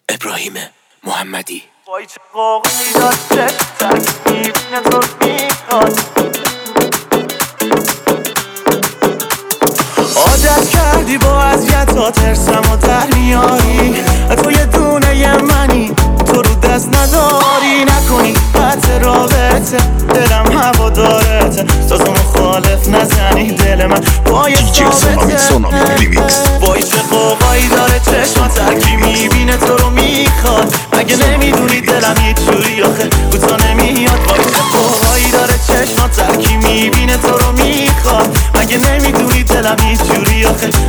ابراهیم محمدی. وای چه قوقی داره تک میبینه تو میخواد، عادت کردی با اذیتات ترسم و در میاری، تو یه دونه یه منی، تو رو دست نداری، نکنی قطع رابطه، دلم هوا دارته، تازه مخالف نزنی، دل من پای ثابته. وای چه قوقایی داره چشمات، ترکی میبینه تو رو میخواد، مگه نمیدونی دلم یه جوری آخه کوتا نمیاد. وای چه قوقایی داره چشمات، ترکی میبینه تو رو میخواد، مگه نمیدونی دلم یه جوری آخه